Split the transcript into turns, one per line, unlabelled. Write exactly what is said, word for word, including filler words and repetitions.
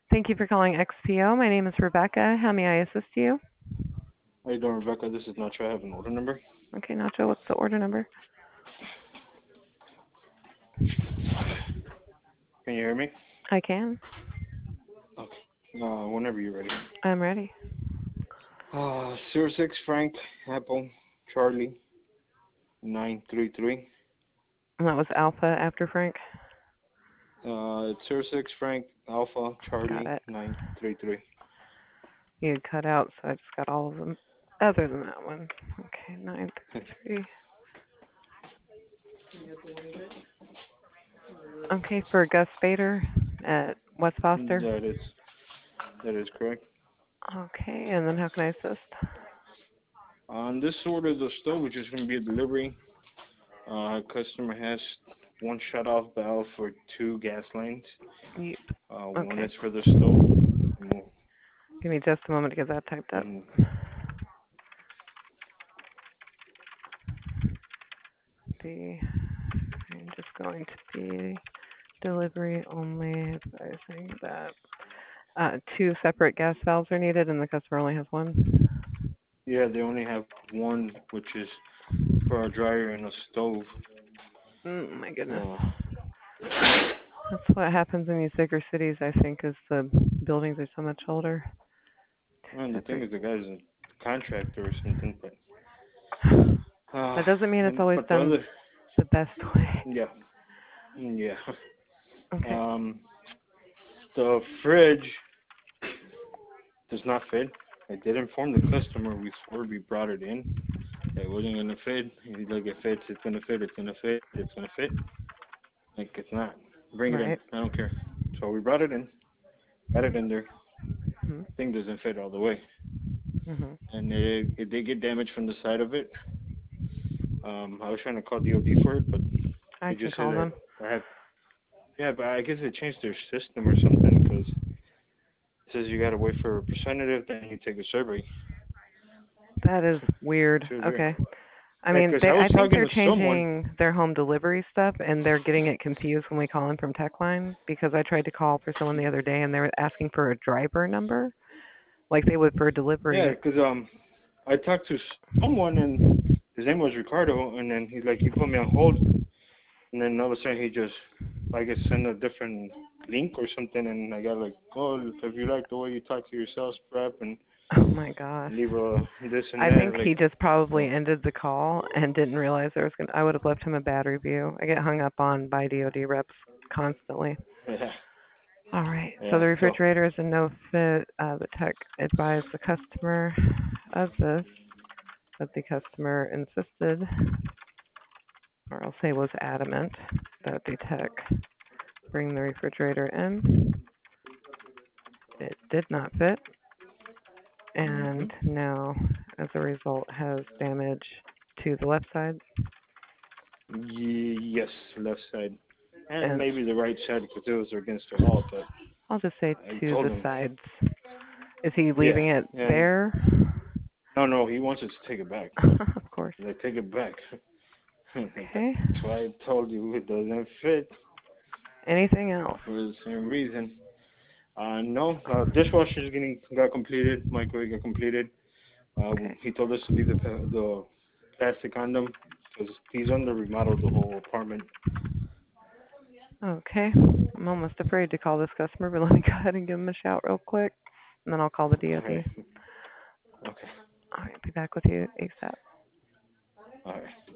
Thank you for calling X P O. My name is Rebecca. How may I assist you?
How you doing, Rebecca? This is Nacho. I have an order number.
Okay, Nacho, what's the order number?
Can you hear me?
I can.
Okay. Uh, whenever you're ready.
I'm ready.
Uh, zero six Frank Apple Charlie nine three three.
And that was Alpha after Frank.
Uh, it's zero six Frank Alpha
Got
Charlie
it.
nine three three.
You had cut out, so I just got all of them other than that one. Okay, nine three. Okay, for Gus Bader at West Foster.
That is that is correct.
Okay, and then how can I assist?
On this order, the stove, which is going to be a delivery, uh, customer has one shut-off valve for two gas lines.
Yep.
Uh, one
Okay.
is for the stove.
Give me just a moment to get that typed up.
And
The I'm just going to be delivery only advising that uh, two separate gas valves are needed and the customer only has one.
yeah, they only have one, which is for a dryer and a stove.
Oh my goodness.
Uh,
That's what happens in these bigger cities, I think, is the buildings are so much older.
and the thing
Separate.
is, the guy's a contractor or something, but uh,
That doesn't mean it's
and,
always
but the
done
other,
the best way.
yeah, yeah.
Okay.
Um, the fridge does not fit. I did inform the customer before we brought it in that it wasn't gonna fit. He's like, it fits, it's gonna fit, it's gonna fit, it's gonna fit. Like, it's not. Bring it in.
Right.
I don't care. So we brought it in, got it in there.
Mhm.
Thing doesn't fit all the way,
Mhm.
and it, it did get damaged from the side of it. Um, I was trying to call D O D for it, but
I
they
can
just said
call
that
them.
I have. Yeah, but I guess they changed their system or something because it says you gotta wait for a representative, then you take a survey.
That is weird.
It's weird.
Okay. I
Yeah,
mean,
because
they
I was
I think
talking
they're
to someone.
changing their home delivery stuff and they're getting it confused when we call in from Techline because I tried to call for someone the other day and they were asking for a driver number like they would for
Yeah,
delivery.
because um, I talked to someone and his name was Ricardo, and then he's like, he put me on hold, and then all of a sudden he just, I guess, sent a different link or something, and I got like, oh, if you like the way you talk to your sales prep and
Oh my gosh.
leave a this and
I
that,
think
like,
he just probably
oh,
ended the call and didn't realize there was going to I would have left him a bad review. I get hung up on by D O D reps constantly.
yeah,
All right. So
yeah,
the
so,
refrigerator is a no fit. Uh, the tech advised the customer of this, but the customer insisted, or I'll say was adamant, that the tech bring the refrigerator in. It did not fit,
hmm
and now, as a result, has damage to the left side.
yes, left side, and
And
maybe the right side because it was against the wall, but
I'll just say
I
to
told
the
him,
sides. Is he
yeah,
leaving it
and
there?
no, no, he wants us to take it back.
Of course.
Like, take it back.
Okay.
That's why I told you it doesn't fit
Anything else?
for the same reason. Uh, no, uh, dishwasher is getting got completed. Microwave got completed. Uh,
Okay.
he told us to leave the pa- the plastic on them because he's under remodel the whole apartment.
Okay. I'm almost afraid to call this customer, but let me go ahead and give him a shout real quick, and then I'll call the
All right.
D O D.
Okay.
All right. Be back with you ASAP.
All right.